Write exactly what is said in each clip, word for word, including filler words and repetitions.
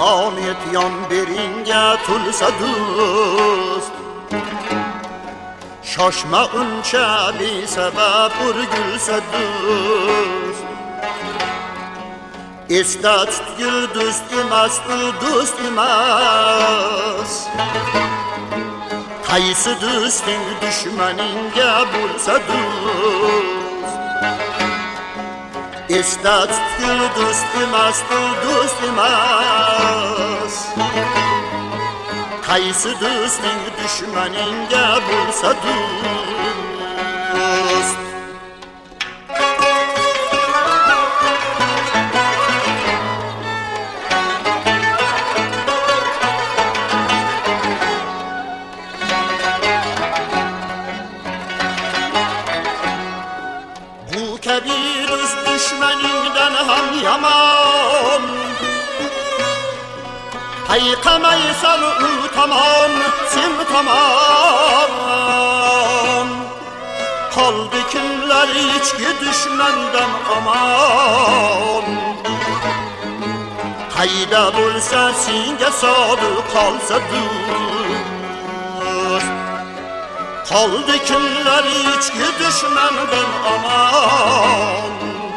onet yon beringa tulsa do'st. Shoshma uncha besabab urgulsa do'st. Esda tutgil do'st emas, u do'st emas. Qaysi do'sting dushmaningga bo'lsa do'st. Esda tutgil do'st emas, u do'st emas. Qaysi do'sting dushmaningga bo'lsa do'st. Bu kabir dushmaningdan ham yomon. Hayqamaysan u tomon, sen tomon. Qoldi kimlar ichki dushmandan omon. Qayda bo'lsa senga sodiq qolsa do'st. Qoldi kimlar ichki dushmandan omon.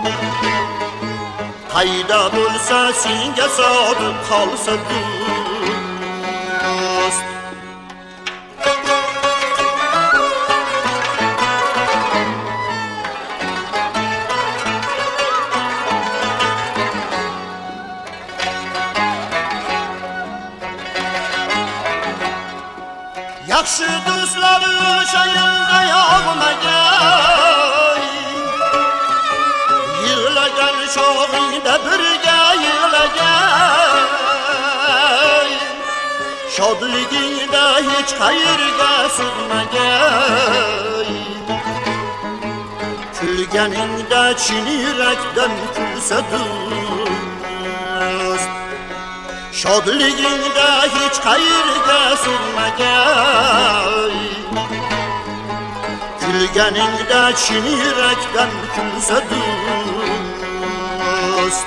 Qayda bo'lsa senga sodiq qolsa do'st. Yaxshi do'stlar o'sha yilda yog'magan. Yig'lagan chog'ingda birga yig'lagan. Shodligingda hech qayerga sig'magan. Kulganingda chin yurakdan kulsa do'st. Shodligingda hech qayerga sig'magan. Kulganingda chin yurakdan kulsa do'st.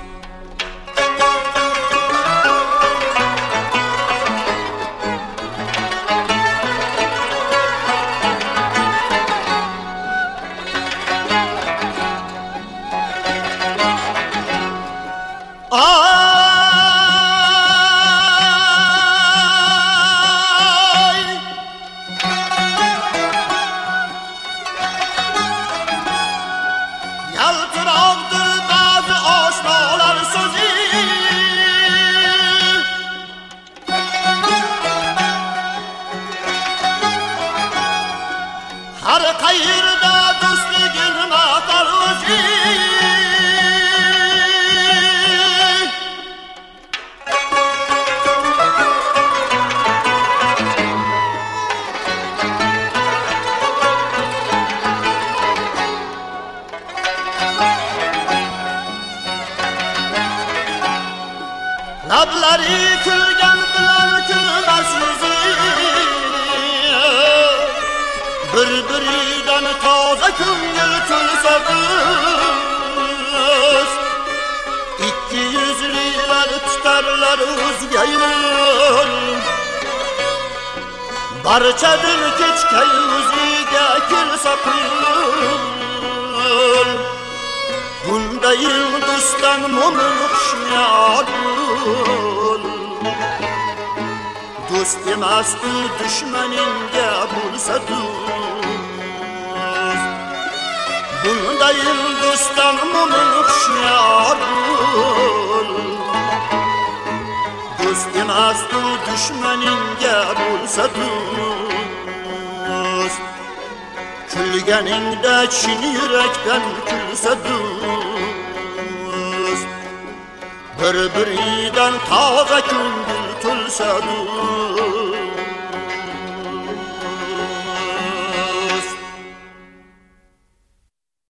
Har qayerda do'stliging maqtar o'zi. Lablari kulgan bilan kulmas yuzi. Bir-biridan toza ko'ngil to'lsa do'st. Ikki yuzlilar tutarlar o'zga yo'l. Barchadir kechkay o'ziga kelsa qul. Bunday do'stdan mo'min xushyor bo'l. Do'st emas u dushmaningga bo'lsa do'st. Bunday do'stdan mo'min xushyor bo'l. Do'st emas u dushmaningga bo'lsa do'st. Kulganingda chin yurakdan kulsa do'st. Bir-biridan toza ko'ngil to'lsa do'st.